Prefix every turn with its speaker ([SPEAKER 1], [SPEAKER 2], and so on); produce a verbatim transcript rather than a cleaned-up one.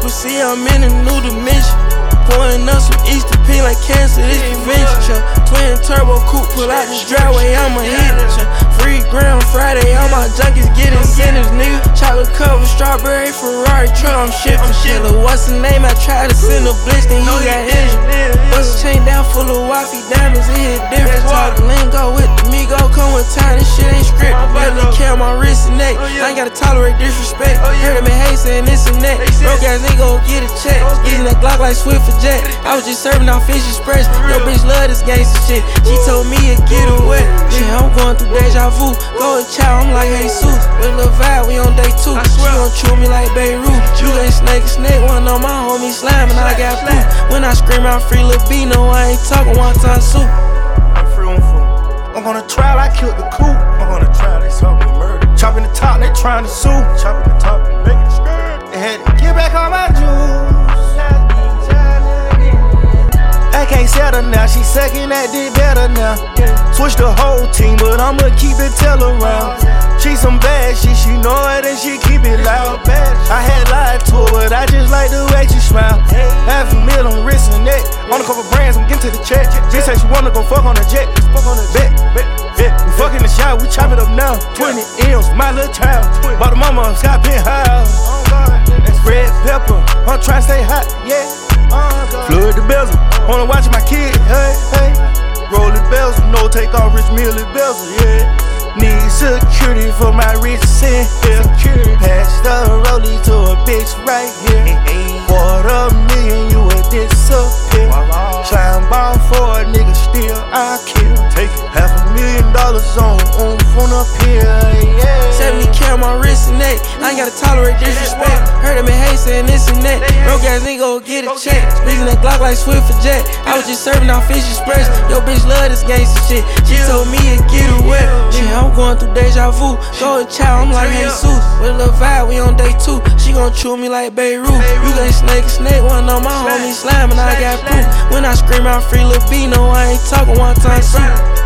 [SPEAKER 1] but see I'm in a new dimension. Pouring up some Easter pea like cancer, this prevention. Twin turbo coupe, pull out this driveway, I'ma hit it. Free ground Friday, all my junkies get incentives, nigga. Chocolate covered strawberry Ferrari truck, I'm shipping shit. Look, what's the name? I tried to send a blitz, then he got injured. Bust a chain down full of wifey diamonds, it hit different. Talkin' lingo with the Migo, come with time, this shit ain't script. Barely care my wrist and neck, I ain't gotta tolerate disrespect. Heard him in hate saying this and that. Broke ass nigga gon' get a check. Using that Glock like Swift for Jet. I was just serving out fish express. Yo bitch love this gangsta shit. She told me to get away. Shit, I'm going through deja vu. Go and chow, I'm like Jesus. With a little vibe, we on day two. She gon' chew me like Beirut. You ain't snake a snake, one on my homie slamming. I got proof. When I scream out free Lil B, no I ain't talking one time soup.
[SPEAKER 2] I'm free on food. I'm gonna trial, I killed the coupe. I'm gonna trial, they saw me murder. Chopping the top, they trying to sue. Chopping the top, making it skirt. They had to get back on my juice. I can't settle now, she sucking that dick better now. Switch the whole team, but I'ma keep it tell around. She some bad shit, she know it and she keep it loud. I had lied to her, but I just like the way she smile. Half a mil on wrist and neck. On a couple brands, I'm getting to the check. She say she wanna go fuck on the jet. Bet, bet, bet. We fuck in the shower, we chop it up now. twenty M's, my little child. Bought the mama a Scott penthouse. That's red pepper, I'm tryna stay hot, yeah. Flood the bezel, wanna watch my kid, hey, hey. Roll the bezel, no take off rich meal the bezel, yeah. Need security for my rich sin, yeah. Pass the rollie to a bitch right here. Quarter million, you a disappear. Slime ball for a nigga, still I kill. Take half a million dollars on, on phone up here, yeah.
[SPEAKER 1] seventy K on my wrist and neck, I ain't gotta tolerate disrespect. Heard him in hate saying this and that. Broke ass nigga gon' get a check. Using that Glock like Swift for Jet. I was just serving out fish express. Yo bitch love this gangsta shit. She told me to get away. Shit, I'm going through deja vu. Go and chow, I'm like Jesus. With a little vibe, we on day two. She gon' chew me like Beirut. You ain't snake a snake, one on my homie slamming. I got proof. When I scream out free Lil B, no I ain't talking one time soup.